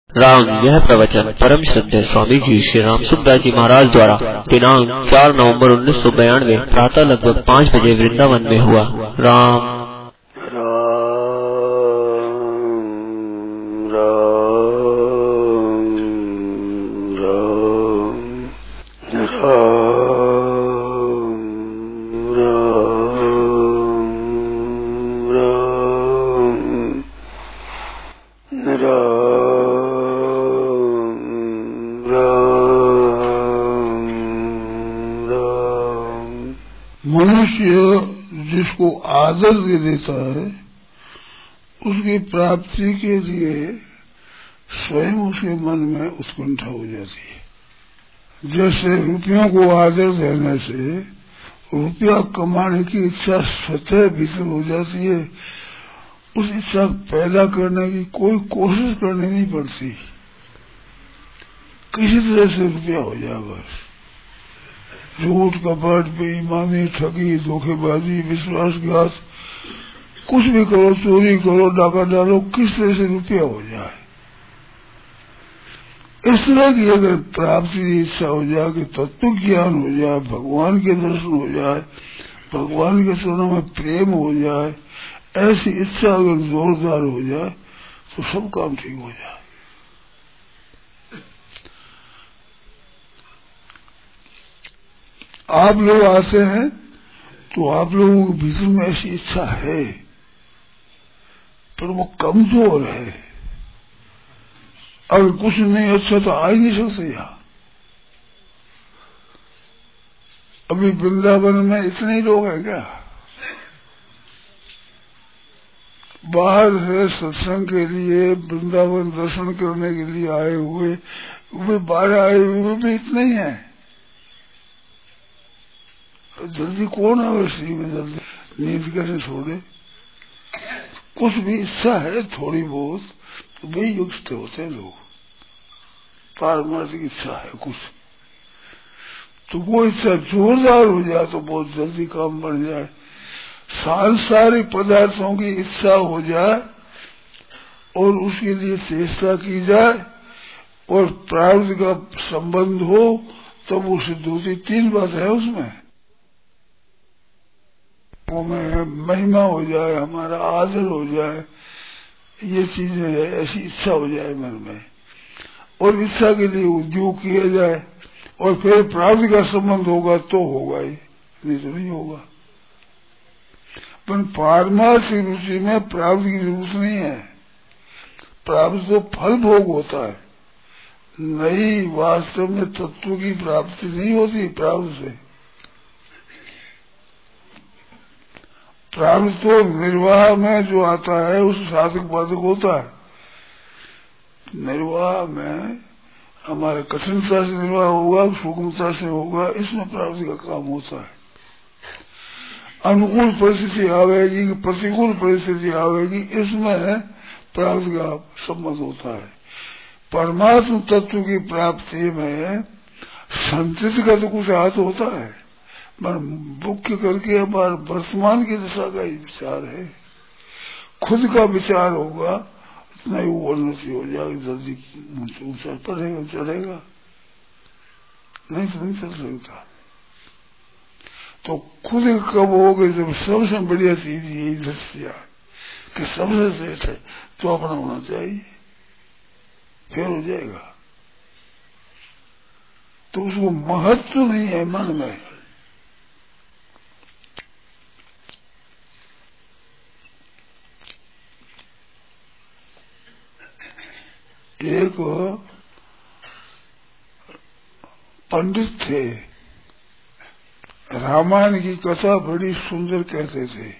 राम। यह प्रवचन परम श्रद्धेय स्वामी जी श्री राम सुखदास जी महाराज द्वारा दिनांक 4 नवंबर 1992 प्रातः लगभग 5 बजे वृंदावन में हुआ। राम। मनुष्य जिसको आदर दे देता है उसकी प्राप्ति के लिए स्वयं उसके मन में उत्कंठा हो जाती है। जैसे रुपयों को आदर देने से रुपया कमाने की इच्छा स्वतः भीतर हो जाती है, उस इच्छा पैदा करने की कोई कोशिश करनी नहीं पड़ती, किसी तरह से रुपया हो जाए बस। झूठ कपट बेईमानी ठगी धोखेबाजी विश्वासघात कुछ भी करो, चोरी करो, डाका डालो, किस तरह से रुपया हो जाए। इस तरह की अगर प्राप्ति की इच्छा हो जाए कि तत्व ज्ञान हो जाए, भगवान के दर्शन हो जाए, भगवान के चरणों में प्रेम हो जाए, ऐसी इच्छा अगर जोरदार हो जाए तो सब काम ठीक हो जाए। आप लोग आते हैं तो आप लोगों के भीतर में ऐसी इच्छा है, पर वो कमजोर है। अगर कुछ नहीं अच्छा तो आ ही नहीं सकते यहाँ। अभी वृंदावन में इतने ही लोग हैं क्या? बाहर से सत्संग के लिए वृंदावन दर्शन करने के लिए आए हुए वे 12 आए हुए भी इतने ही हैं। जल्दी कौन है वैसी में जल्दी नींद कैसे छोड़े? कुछ भी इच्छा है थोड़ी बहुत तो वही युक्त होते हैं लोग। पारमार्थिक इच्छा है कुछ तो वो इच्छा जोरदार हो जाए तो बहुत जल्दी काम बढ़ जाए। सांसारिक पदार्थों की इच्छा हो जाए और उसके लिए चेष्टा की जाए और प्रारब्ध का संबंध हो तब वो सिद्ध होती। 3 बात है उसमें। में महिमा हो जाए, हमारा आदर हो जाए, ये चीजें है, ऐसी इच्छा हो जाए मन में और इच्छा के लिए उद्योग किया जाए और फिर प्राप्ति का संबंध होगा तो होगा ही, नहीं तो नहीं होगा। पर पारमार्थिक रुचि में प्राप्ति की जरूरत नहीं है। प्राप्ति तो फल भोग होता है, नहीं वास्तव में तत्व की प्राप्ति नहीं होती। प्राप्ति से प्राप्त तो निर्वाह में जो आता है उस साधक बाधक होता है। निर्वाह में हमारे कठिनता से निर्वाह होगा, सूक्ष्मता से होगा, इसमें प्राप्ति का काम होता है। अनुकूल परिस्थिति आवेगी कि प्रतिकूल परिस्थिति आवेगी, इसमें प्राप्ति का संबंध होता है। परमात्म तत्व की प्राप्ति में संचित का तो कुछ हाथ होता है, पर मुख्य करके हमारे वर्तमान की दशा का ही विचार है। खुद का विचार होगा उतना ही वो उन्नति हो जाएगी, जल्दी ऊंचा पड़ेगा, चढ़ेगा, नहीं तो नहीं चल सकता। तो खुद कब होगा जब सबसे बढ़िया चीज यही दृष्टिया कि सबसे श्रेष्ठ है तो अपना होना चाहिए, फिर हो जाएगा। तो उसको महत्व नहीं है मन में। एक पंडित थे, रामायण की कथा बड़ी सुंदर कहते थे।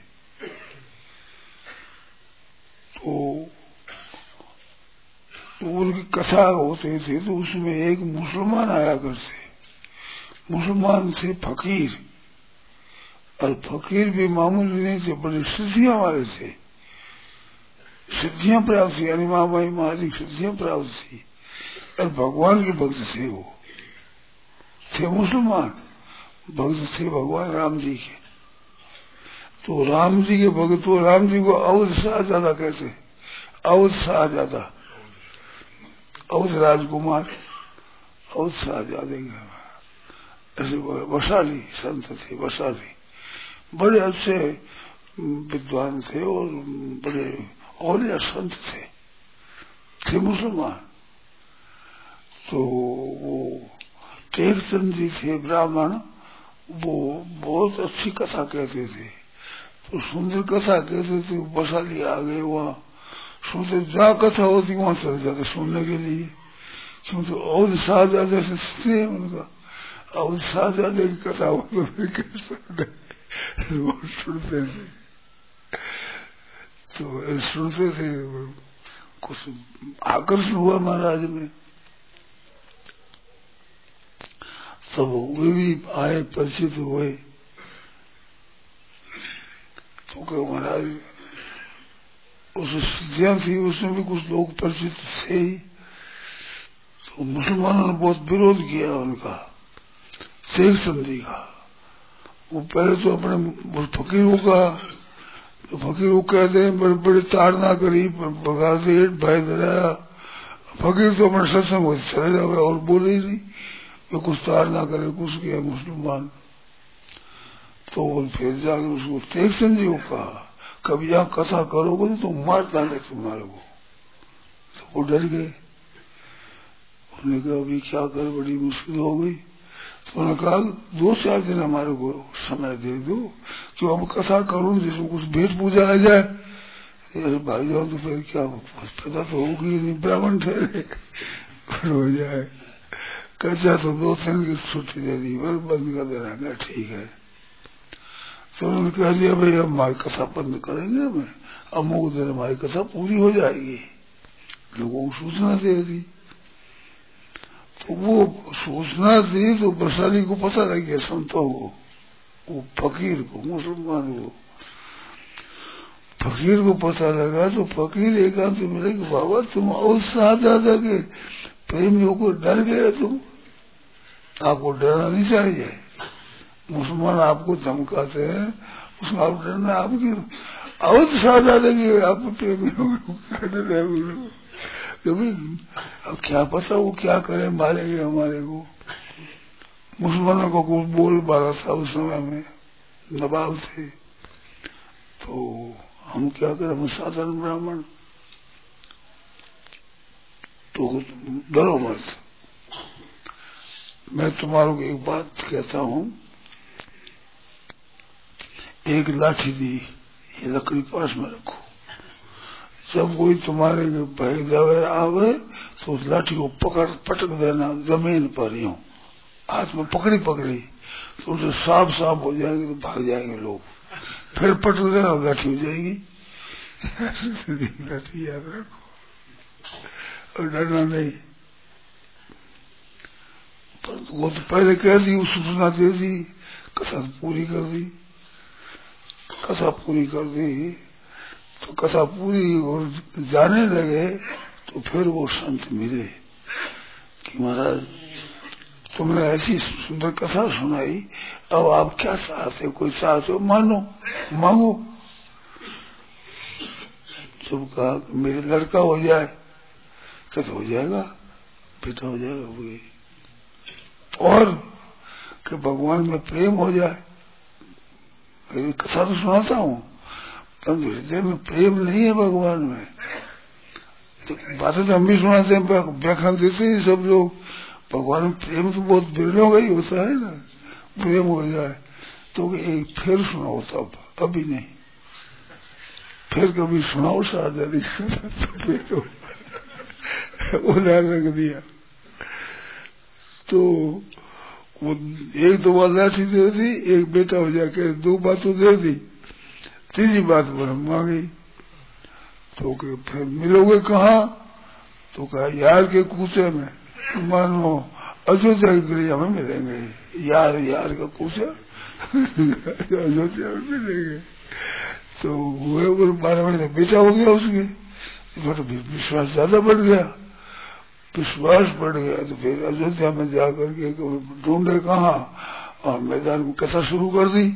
तो उनकी कथा होते थे तो उसमें एक मुसलमान आया करते। मुसलमान थे फकीर, और फकीर भी मामूली नहीं थे, बड़ी सिद्धियां वाले थे। सिद्धियां प्राप्त थी, अनिमाबाई महाराज सिद्धियां प्राप्त थी और भगवान के भक्त थे। वो थे मुसलमान, भक्त थे भगवान राम जी के। तो राम जी के भक्त, तो राम जी को अवध शाहजादा कहते, अवध शाहजादा। अवध राजकुमार, अवध शाहजादे के ऐसे वैशाली संत थे। वैशाली बड़े अच्छे विद्वान थे और बड़े औलिया संत थे मुसलमान। तो वो टेकचंद जी थे ब्राह्मण, वो बहुत अच्छी कथा कहते थे, तो सुंदर कथा कहते थे। वैशाली आ गए, वहाँ सुनते, जहाँ कथा होती वहाँ चले जाते सुनने के लिए, क्योंकि अवध शाहजादे से सुनते हैं उनका, अवध शाहजादे की कथा हो तो सुनते थे। तो सुनते थे, कुछ आकर्षण हुआ महाराज में। तब वे भी आए, परिचित हुए। तो क्या महाराज उस स्थितियां थी, उसमें भी कुछ लोग परिचित थे ही। तो मुसलमानों ने बहुत विरोध किया उनका, टेकचंद जी का। वो पहले तो अपने फकीरों का, तो फकीर वो कहते हैं बड़े बड़े ताड़ना करी, बगा से भाई दराया। फकीर तो अपने सत्संग में चले जाए और बोले ही नहीं, वो कुछ ताड़ना करे, कुछ किया मुसलमान। तो फिर जाकर उसको टेकचंद जी को कहा, कभी यहाँ कथा करोगे तो मार डाले तुम्हारे को। तो वो डर गए, उन्होंने कहा अभी क्या कर, बड़ी मुश्किल हो गई। तो उन्होंने कहा 2-4 दिन हमारे को समय दे दो, क्यों अब कथा करूं जिसमें कुछ भेंट पूजा आ जाए। अरे भाई जाओ तो फिर क्या पैदा तो होगी नहीं, ब्राह्मण ठहरे हो जाए। कचा तो 2 दिन की छुट्टी दे दी, फिर बंद कर देना। क्या ठीक है। तो उन्होंने कह दिया भाई अब हमारी कथा बंद करेंगे, हमें अमुक दिन हमारी कथा पूरी हो जाएगी, लोगों को सूचना दे दी। तो वो सूचना दी तो वैशाली को पता लग गया, संतों को, वो फकीर को, मुसलमान को फकीर को पता लगा। तो फकीर एकांत मिले कि बाबा तुम और शाहजादा के प्रेमियों को डर गए, तुम, आपको डरना नहीं चाहिए। मुसलमान आपको धमकाते हैं, उसमें आप डरना आपकी अवध शाहजादा के आप प्रेमियों को डर रहे, क्योंकि अब क्या पता वो क्या करे, मारेंगे हमारे को। मुसलमानों को कुछ बोल मारा था उस समय में, नवाब थे, तो हम क्या करें, हम साधारण ब्राह्मण। तो डरो मत, मैं तुम्हारों को एक बात कहता हूँ। एक लाठी दी, ये लकड़ी पास में रखो, जब कोई तुम्हारे भाई दवे आवे तो उस लाठी को पटक देना जमीन पर, यूं हाथ में पकड़ी तो उसे सांप हो जाएंगे, तो भाग जाएंगे लोग। फिर पटक देना, लाठी हो जाएगी। लाठी याद रखो और डरना नहीं। पर वो तो पहले कह दी, सूचना दे दी, कथा पूरी कर दी। कथा पूरी कर दी तो कथा पूरी और जाने लगे। तो फिर वो संत मिले कि महाराज तुमने ऐसी सुंदर कथा सुनाई, अब आप क्या चाहते हो, कोई चाहते हो मानो, मांगो। जब कहा मेरे लड़का हो जाए, कहते हो जाएगा, बेटा हो जाएगा, हो गई। और कि भगवान में प्रेम हो जाए। मेरी कथा तो सुनाता हूँ, पर हृदय में प्रेम नहीं है भगवान में। तो बातें तो हम भी सुनाते हैं, व्याख्यान देते हैं सब लोग, भगवान में प्रेम तो बहुत बिरलों का ही होता है ना, प्रेम हो जाए। तो एक फिर सुनाओ, तब अभी नहीं, फिर कभी सुनाओ शादी तो उदाहरण रख दिया। तो वो 1-2 बार लाठी दे दी, एक बेटा हो जाके 2 बात तो दे दी, 3री बात ब्रह्मा गई। तो फिर मिलोगे कहाँ, तो कहा यार के कूचे में, मानो अयोध्या की गलिया में मिलेंगे। यार का कूचा अयोध्या में मिलेंगे। तो हुए 12 महीने बेटा हो गया उसके, तो विश्वास ज्यादा बढ़ गया। विश्वास बढ़ गया तो फिर अयोध्या में जाकर के ढूंढे कहाँ, और मैदान में कथा शुरू कर दी।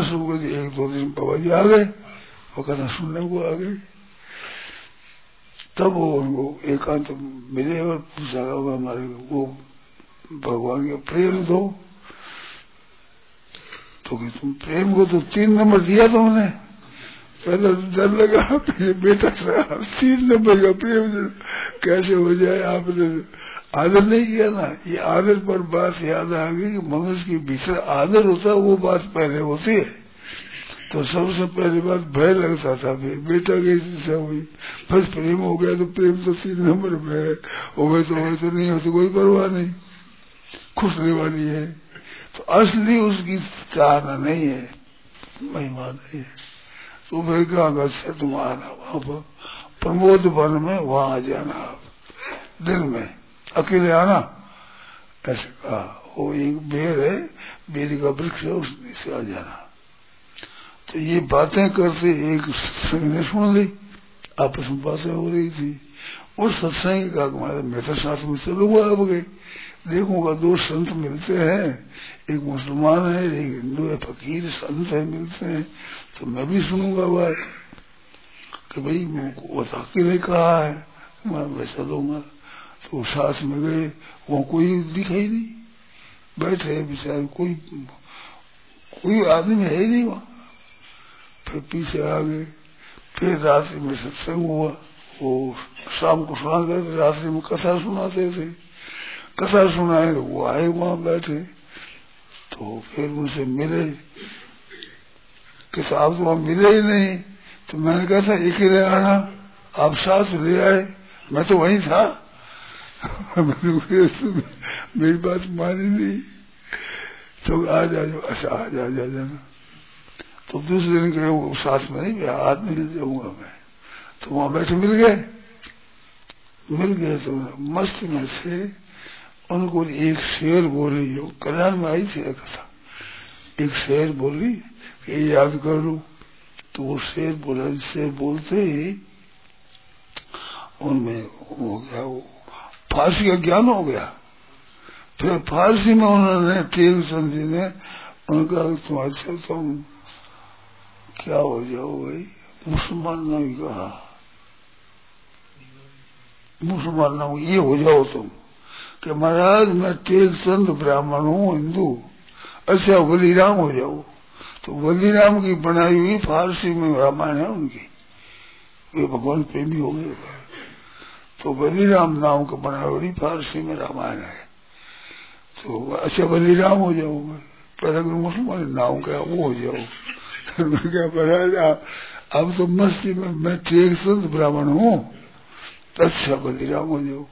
1-2 दिन बाबा जी आ गए और कथा सुनने को आ गए। तब वो उनको एकांत मिले और पूछा हमारे वो भगवान का प्रेम दो। तो कि तुम प्रेम को तो 3 नंबर दिया तुमने। पहले डर लगा बेटा से 3 नंबर का प्रेम कैसे हो जाए, आपने आदर नहीं किया ना। ये आदर पर बात याद आ गई कि मनुष्य के भीतर आदर होता है, वो बात पहले होती है। तो सबसे पहली बात भय लगता था, फिर बेटा की इच्छा हुई, बस प्रेम हो गया तो प्रेम तो 3 नंबर पे है, हो तो नहीं हो तो कोई परवाह नहीं, खुशने वाली है। तो असली उसकी चाहना नहीं है, महिमा नहीं है। तो फिर कहा से तुम आना वहां पर प्रमोद वन में, वहां आ जाना आप दिन में, अकेले आना, ऐसे कहा। वो एक बेर है, बेरी का वृक्ष है, उसमें से आ जाना। तो ये बातें करते एक सत्संग ने सुन ली, आपस में बातें हो रही थी। उस सत्संग का मैं तो साथ में चलूंगा, अब गए देखूंगा 2 संत मिलते हैं, एक मुसलमान है एक हिंदू है, फकीर संत है मिलते हैं, तो मैं भी सुनूंगा बात कि भाई वो अकेले कहा है, मैं चलूंगा। तो साथ में गए, वहाँ कोई दिखाई नहीं, बैठे बेचारे, कोई आदमी है ही नहीं वहाँ। फिर पीछे आ गए, फिर रात्रि में सत्संग हुआ। वो शाम को सुनाते थे, रात्रि में कथा सुनाते थे, कथा सुनाए वो आए वहां बैठे। तो फिर उनसे मिले कि साहब तो वहां मिले ही नहीं। तो मैंने कहा था अकेले आना, आप साथ ले आए, मैं तो वहीं था। मेरी बात मानी नहीं, तो आ जाओ, अच्छा आ जाना। तो दूसरे दिन कहे वो साथ में नहीं, हाथ मिल जाऊंगा मैं। तो वहां बैठे मिल गए तो मस्त में से उनको एक शेर बोली, जो कल्याण में आई थी कथा, एक शेर बोली कि याद कर लो। तो वो शेर बोला, शेर बोलते ही उनमें हो गया, वो फारसी का ज्ञान हो गया। फिर फारसी में उन्होंने तेग चंद जी ने उनका तुम्हारे तुम क्या हो जाओ भाई, मुसलमान नहीं कहा, मुसलमान ना ये हो जाओ तुम, कि महाराज मैं तेग चंद ब्राह्मण हूँ, हिंदू, अच्छा बलिराम हो जाओ। तो बलिराम की बनाई हुई फारसी में रामायण है उनकी, वे भगवान प्रेमी हो गए। तो बलिराम नाम का बनाई हुई फारसी में रामायण है। तो अच्छा बलिराम हो जाओ, पहले कोई मुसलमान नाम क्या वो हो जाओ। क्या महाराज अब तो मस्ती में मैं तेग चंद ब्राह्मण हूँ, अच्छा बलिराम हो जाओ।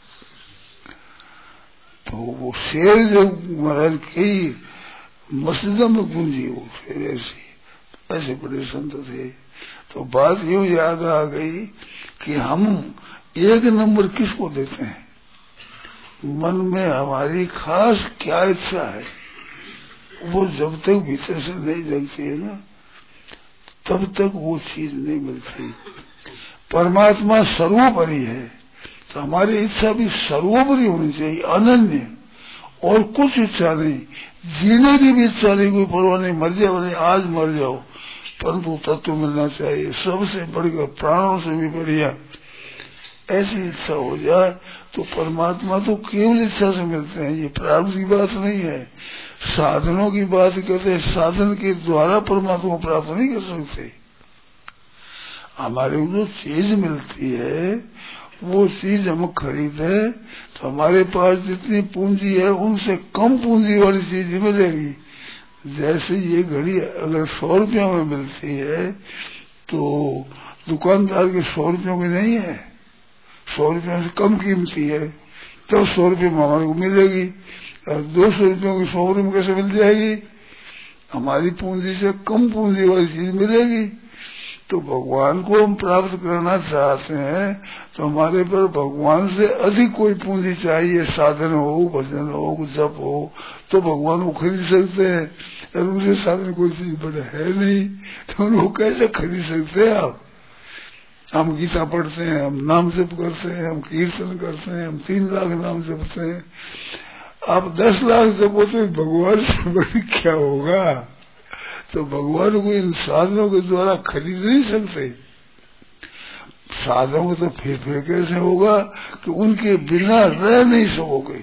तो वो शेर जो महाराज कई मस्जिदों में गूंजी, वो फिर ऐसे बड़े संत थे। तो बात यूं याद आ गई कि हम 1 नंबर किसको देते हैं, मन में हमारी खास क्या इच्छा है, वो जब तक भीतर से नहीं जगती है ना, तब तक वो चीज नहीं मिलती। परमात्मा सर्वोपरि है, तो हमारी इच्छा भी सर्वोपरि होनी चाहिए, अनन्य, और कुछ इच्छा नहीं, जीने की भी इच्छा नहीं, कोई परवाह नहीं, मर जाओ नहीं, आज मर जाओ, परंतु तत्व मिलना चाहिए, सबसे बढ़कर प्राणों से भी बढ़िया, ऐसी इच्छा हो जाए तो परमात्मा तो केवल इच्छा से मिलते हैं। ये प्रारब्ध की बात नहीं है, साधनों की बात करते हैं, साधन के द्वारा परमात्मा को प्राप्त नहीं कर सकते। हमारे को जो चीज मिलती है वो चीज हम खरीदे तो हमारे पास जितनी पूंजी है उनसे कम पूंजी वाली चीज मिलेगी। जैसे ये घड़ी अगर 100 रुपयों में मिलती है तो दुकानदार के 100 रुपयों की नहीं है, 100 रुपयों से कम कीमती है, तो 100 रुपये में हमारे को मिलेगी। और 200 रुपयों की 100 रुपये कैसे मिल जाएगी, हमारी पूंजी से कम पूंजी वाली चीज मिलेगी। तो भगवान को हम प्राप्त करना चाहते हैं तो हमारे पर भगवान से अधिक कोई पूंजी चाहिए, साधन हो, भजन हो, जप हो, तो भगवान को खरीद सकते हैं। और उनसे साधन कोई चीज बड़ा है नहीं तो उनको कैसे खरीद सकते हैं आप। हम गीता पढ़ते हैं, हम नाम जप करते हैं, हम कीर्तन करते हैं, हम 3 लाख नाम जपते हैं, आप 10 लाख जपो तो भगवान से बड़ी क्या होगा। तो भगवान को इन साधनों के द्वारा खरीद नहीं सकते। साधनों तो फिर कैसे होगा कि उनके बिना रह नहीं सकोगे,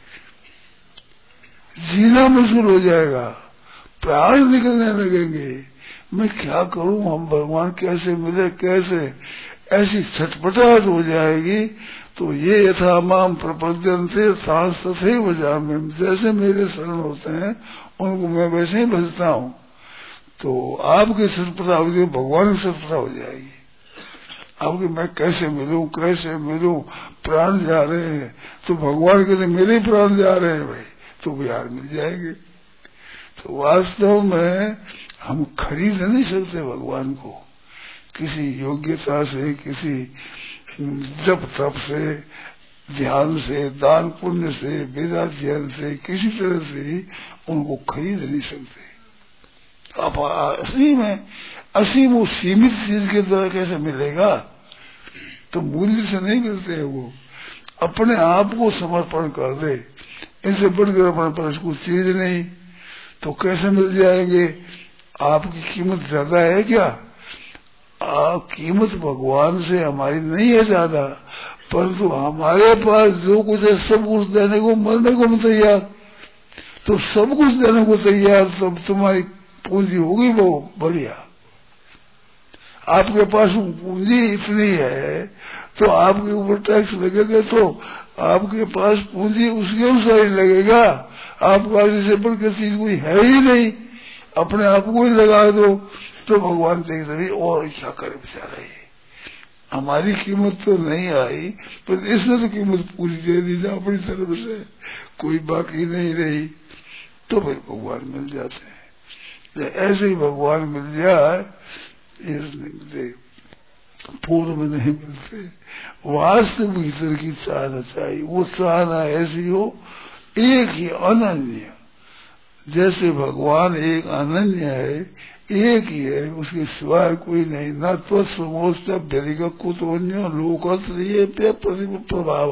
जीना मुश्किल हो जाएगा, प्राण निकलने लगेंगे। मैं क्या करूं, हम भगवान कैसे मिले, कैसे, ऐसी छटपटाहट हो जाएगी। तो ये यथा माम प्रपद्यन्ते तास तथैव भजामि, जैसे मेरे शरण होते हैं उनको मैं वैसे ही भजता हूँ। तो आपकी छटपटा हो जाएगी, भगवान की छटपटा हो जाएगी आपकी, मैं कैसे मिलूं, प्राण जा रहे हैं तो भगवान के लिए मेरे प्राण जा रहे हैं भाई, तो बिहार मिल जाएंगे। तो वास्तव में हम खरीद नहीं सकते भगवान को किसी योग्यता से, किसी जप तप से, ध्यान से, दान पुण्य से, वेदाध्ययन से, किसी तरह से उनको खरीद नहीं सकते। आप असीम वो सीमित चीज के द्वारा कैसे मिलेगा, तो मूल्य से नहीं मिलते हैं। वो अपने आप को समर्पण कर दे, इनसे बढ़कर अपने पास कुछ चीज नहीं, तो कैसे मिल जाएंगे। आपकी कीमत ज्यादा है क्या? कीमत भगवान से हमारी नहीं है ज्यादा, परंतु हमारे पास जो कुछ है सब कुछ देने को, मरने को हम तैयार, तो सब कुछ देने को तैयार, तब तुम्हारी पूंजी होगी वो बढ़िया। आपके पास पूंजी इतनी है तो आपके ऊपर टैक्स लगेगा, तो आपके पास पूंजी उसके अनुसार ही लगेगा। आपका जैसे बढ़कर चीज कोई है ही नहीं, अपने आप को ही लगा दो, तो भगवान देख रही और क्या करे बेचारा, हमारी कीमत तो नहीं आई, पर इसने तो कीमत पूरी दे दी ना अपनी तरफ से, कोई बाकी नहीं रही, तो फिर भगवान मिल जाते हैं। ऐसे ही भगवान मिल जाए, ये नहीं मिलते, पूर्व में नहीं मिलते। वास्तव भीतर की चाहना चाहिए, वो चाहना ऐसी हो एक ही अनन्य, जैसे भगवान एक अनन्य है, एक ही है, उसके सिवाय कोई नहीं। न तो समोस्त व्यधिक कुतोन्य लोकत्रिय प्रतिम प्रभाव।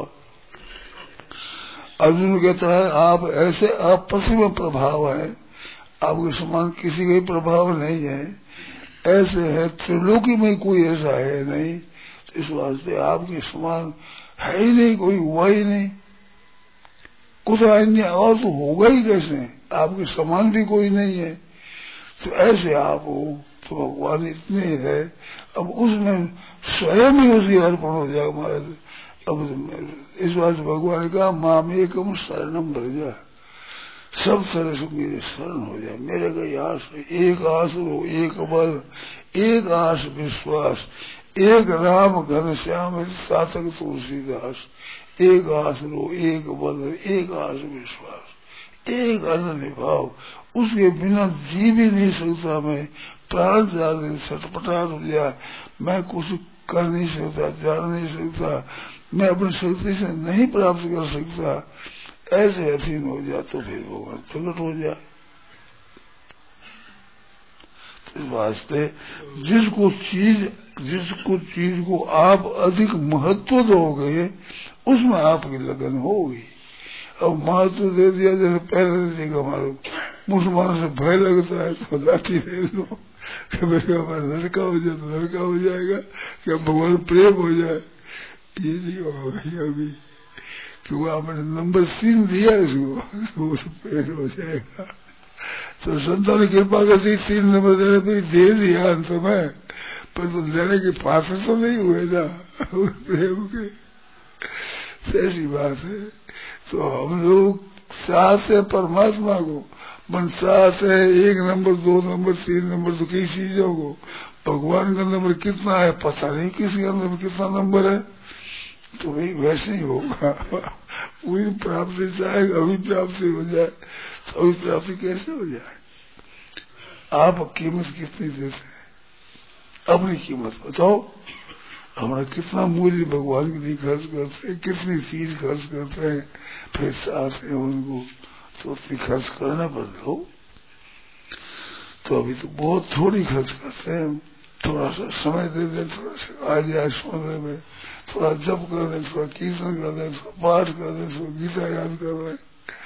अर्जुन कहता है आप ऐसे अप्रतिम प्रभाव है, आपके समान किसी का प्रभाव नहीं है, ऐसे है त्रिलोकी में कोई ऐसा है नहीं, तो इस वास्ते आपके समान है ही नहीं, कोई हुआ ही नहीं, कुछ अन्य और तो होगा ही कैसे, आपके समान भी कोई नहीं है। तो ऐसे आप हो, तो भगवान इतने है, अब उसमें स्वयं ही उसकी अर्पण हो जाएगा महाराज। अब इस बात भगवान का माम एकम शरणम भर जा, सब तरह से मेरे शरण हो जाए, मेरे का आस, एक आस रो, एक बल, एक आस विश्वास, एक राम घन श्याम सातक तुलसीदास, एक आस रो, एक बल, एक आस विश्वास, एक अनन्य भाव, उसके बिना जी भी नहीं सकता मैं, प्राण जा रहे छटपटाहट हो जाए, मैं कुछ कर नहीं सकता, जान नहीं सकता, मैं अपनी शक्ति से नहीं प्राप्त कर सकता, ऐसे अधीन हो जाए तो फिर भगवान प्रकट हो जाए। इस वास्ते जिसको चीज को आप अधिक महत्व दोगे उसमें आपकी लगन होगी। अब महत्व दे दिया, जैसे पहले देखा हमारे मुसलमानों से भय लगता है तो लाठी ले लो, मेरे हमारा लड़का हो जाए तो लड़का हो जाएगा, क्या भगवान प्रेम हो जाए, ये नहीं होगा भैया अभी, क्योंकि आपने नंबर 3 दिया इसको, वो पेड़ हो जाएगा। तो संतों ने कृपा करती 3 नंबर देने पर दे दिया अंत में, पर तो देने के पात्र तो नहीं हुए ना प्रेम के, ऐसी बात है। तो हम लोग चाहते परमात्मा को, मन चाहते हैं 1 नंबर 2 नंबर 3 नंबर, तो कई चीजों को, भगवान का नंबर कितना है पता नहीं, किसी का नंबर कितना नंबर है, तो भाई वैसे ही होगा। वही प्राप्ति चाहेगा, अभी प्राप्ति हो जाए, तो अभी प्राप्ति कैसे हो जाए। आप कीमत कितनी देते हैं, अपनी कीमत बताओ, हमारा कितना मूल्य भगवान के लिए खर्च करते हैं, कितनी चीज खर्च करते हैं, फिर चाहते हैं उनको, तो उतनी खर्च करना पड़ लो। तो अभी तो बहुत थोड़ी खर्च करते हैं, थोड़ा सा समय दे दें, थोड़ा सा आ जाए सोने में, थोड़ा जप कर दें, थोड़ा कीर्तन कर दें, थोड़ा पाठ कर दें, थोड़ा गीता याद कर दें,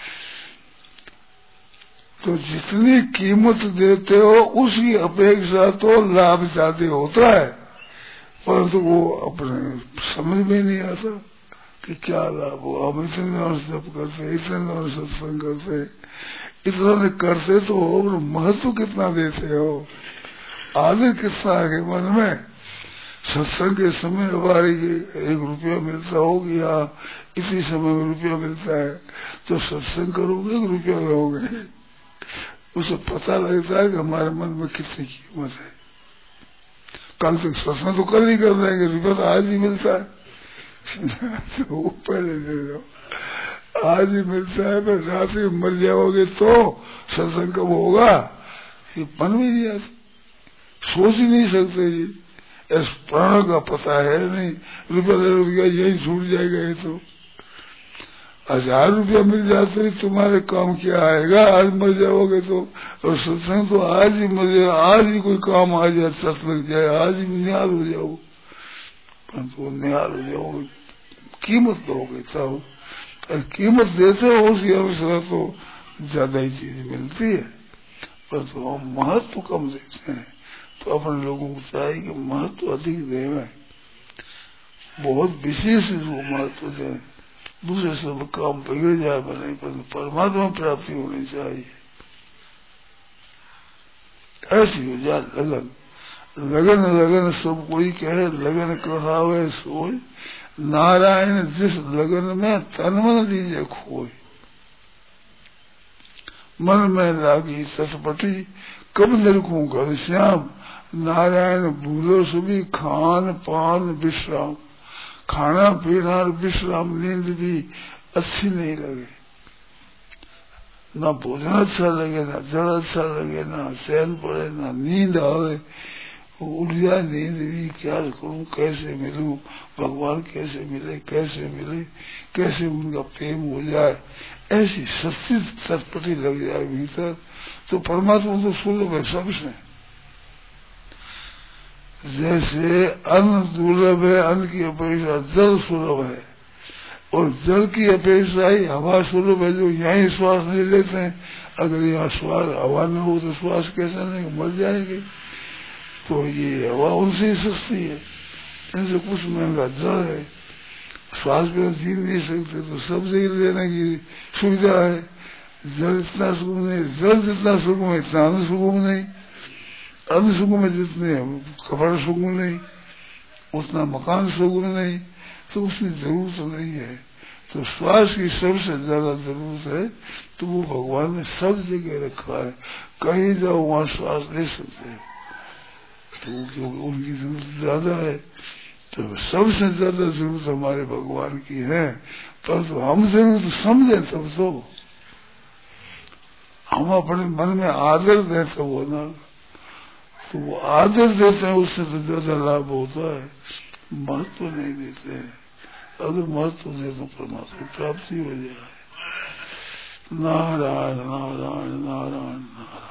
तो जितनी कीमत देते हो उसकी अपेक्षा तो लाभ ज्यादा होता है। परंतु वो अपने समझ में नहीं आता कि क्या लाभ हो। हम इतने और जप करते, इतने और सत्संग करते, इतना करते तो और महत्व कितना देते हो, आदर कितना है मन में। सत्संग के समय हमारी 1 रुपया मिलता हो कि हाँ इसी समय में रुपया मिलता है, तो सत्संग करोगे 1 रुपया लोगे, उसे पता लगता है कि हमारे मन में कितनी कीमत है। कल तक सत्संग तो कल ही कर देंगे, रुपया तो आज ही मिलता है तो वो पहले दे दो, आज ही मिलता है, पर रात में मर जाओगे तो सत्संग कब होगा, ये मन में नहीं आता, सोच ही नहीं सकते जी। इस प्राण का पता है नहीं, रुपया ले रुपया यही छूट जाएगा। ये तो 1000 रुपया मिल जाते तुम्हारे काम क्या आएगा, आज मर जाओगे तो। और सत्संग तो आज ही मर जाए, आज ही कोई काम आ जाए, सत लग जाए, आज ही निहाल हो जाओ, परंतु निहाल हो जाओगे, कीमत दोगे तब। और कीमत देते हो उसी अवसर तो ज्यादा ही चीज मिलती है, परंतु हम महत्व कम देते हैं। तो अपने लोगों को चाहिए कि महत्व अधिक देवे, बहुत विशेष इसको महत्व दें। दूसरे सब काम बिगड़ जाए बने, परंतु परमात्मा प्राप्ति होनी चाहिए। ऐसी हो जाए लगन, लगन लगन सब कोई कहे, लगन कहावे सोई, नारायण जिस लगन में तन मन दीजे खोई। मन में लागी सटपटी, कब निरखूं घर श्याम, नारायण भूलो सुबी खान पान विश्राम। खाना पीना और विश्राम नींद भी अच्छी नहीं लगे, ना भोजन अच्छा लगे, ना जल अच्छा लगे, ना चैन पड़े, ना नींद आवे, उठ जाए नींद भी, क्या करूं, कैसे मिलूं भगवान, कैसे मिले, कैसे मिले, कैसे उनका प्रेम हो जाए, ऐसी सस्ती तत्पटी लग जाए भीतर। तो परमात्मा तो सुलभ है सबसे। जैसे अन्न दुर्लभ है, अन्न की अपेक्षा जल सुलभ है, और जल की अपेक्षा ही हवा सुलभ है, जो यहीं श्वास ले लेते हैं। अगर यहाँ श्वास हवा न हो तो श्वास कैसे नहीं, मर जाएंगे। तो ये हवा उनसे ही सस्ती है, इनसे कुछ महंगा जल है। श्वास पर जी नहीं सकते तो सबसे लेने की सुविधा है। जल इतना सुगम नहीं, जल जितना सुगम है इतना अन्न सुगम नहीं, अन्न सुगम है जितने कपड़ा सुगम नहीं, उतना मकान सुगम नहीं, तो उसकी जरूरत नहीं है। तो श्वास की सबसे ज्यादा जरूरत है, तो वो भगवान ने सब जगह रखा है, कहीं जाओ वहां श्वास ले सकते हैं, तो क्योंकि उनकी जरूरत ज्यादा है। तो सबसे ज्यादा जरूरत हमारे भगवान की है, परंतु हम जरूरत समझे तब तो, हम अपने मन में आदर दें तो वो ना, तो वो आदर देते हैं उससे तो ज्यादा लाभ होता है, महत्व नहीं देते हैं। अगर महत्व दे तो परमात्मा की प्राप्ति हो जाए। नारायण नारायण नारायण नारायण।